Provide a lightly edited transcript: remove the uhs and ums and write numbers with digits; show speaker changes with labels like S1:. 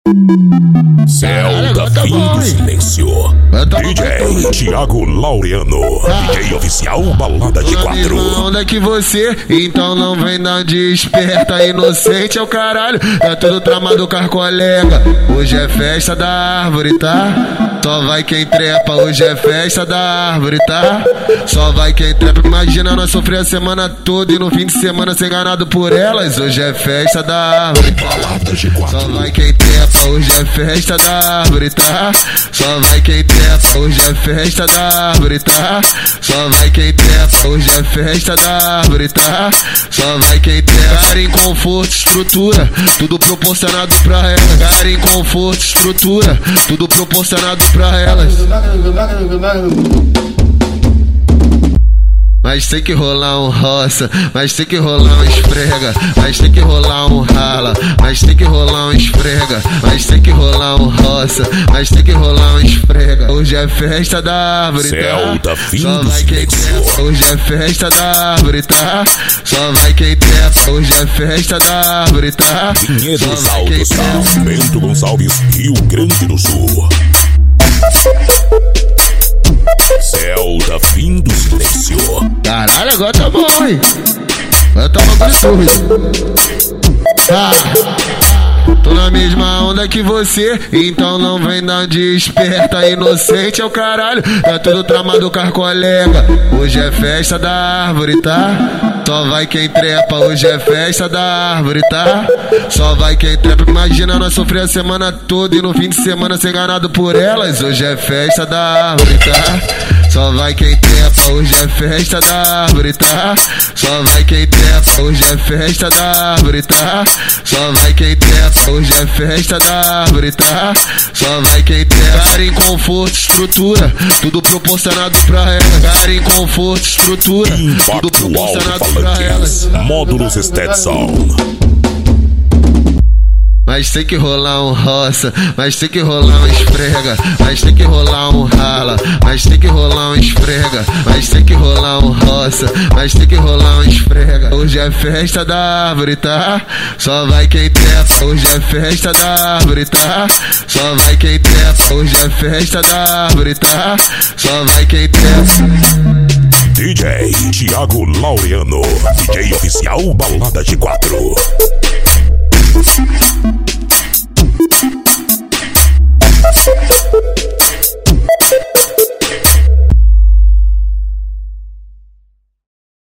S1: Céu da fim do silêncio. DJ Thiago Laureano. DJ oficial Balada de 4.
S2: Onda que você, então não vem dar de esperta. Inocente é o caralho, tá tudo tramado com as colega. Hoje é festa da árvore, tá? Só vai quem trepa. Hoje é festa da árvore, tá? Só vai quem trepa. Imagina nós sofrer a semana toda e no fim de semana ser enganado por elas. Hoje é festa da árvore.
S1: Balada de 4.
S2: Só vai quem trepa. Hoje é festa da árvore, tá? Só vai quem trepa. Hoje é festa da árvore, tá? Só vai quem trepa. Hoje é festa da árvore, tá? Só vai quem trepa. Cara em conforto, estrutura, tudo proporcionado pra elas. Cara em conforto, estrutura, tudo proporcionado pra elas. Mas tem que rolar um roça, mas tem que rolar um esfrega, mas tem que rolar um rala, mas tem que rolar um esfrega, mas tem que rolar um roça, mas tem que rolar um esfrega. Hoje é festa da árvore,
S1: Céu
S2: tá?
S1: da fim
S2: Só
S1: do
S2: vai quem
S1: silêncio.
S2: trepa. Hoje é festa da árvore, tá? Só vai quem trepa. Hoje é festa da árvore, tá?
S1: Vinhedos
S2: Só vai quem
S1: Altos,
S2: trepa.
S1: Bento Gonçalves, Rio Grande do Sul. Céu da fim do silêncio.
S2: Caralho, agora tá bom, hein? Agora tá bagulho sujo. Tô na mesma onda que você, então não vem dar de esperta. Inocente é o caralho, tá tudo tramado com as colega. Hoje é festa da árvore, tá? Só vai quem trepa. Hoje é festa da árvore, tá? Só vai quem trepa. Imagina nós sofrer a semana toda e no fim de semana ser enganado por elas. Hoje é festa da árvore, tá? Só vai quem trepa. Hoje é festa da árvore, tá? Só vai quem trepa. Hoje é festa da árvore, tá? Só vai quem trepa. Hoje é festa da árvore, tá? Só vai quem trepa. Cara em conforto, estrutura, tudo proporcionado pra elas. Cara em conforto, estrutura, tudo
S1: Impacto
S2: proporcionado pra elas.
S1: Alto-Falantes. Módulos Stetson.
S2: Mas tem que rolar um roça, mas tem que rolar um esfrega, mas tem que rolar um rala, mas tem que rolar um esfrega, mas tem que rolar um roça, mas tem que rolar um esfrega. Hoje é festa da árvore, tá? Só vai quem trepa. Hoje é festa da árvore, tá? Só vai quem trepa. Hoje é festa da árvore, tá? Só vai quem trepa.
S1: DJ Thiago Laureano. DJ oficial Balada de 4.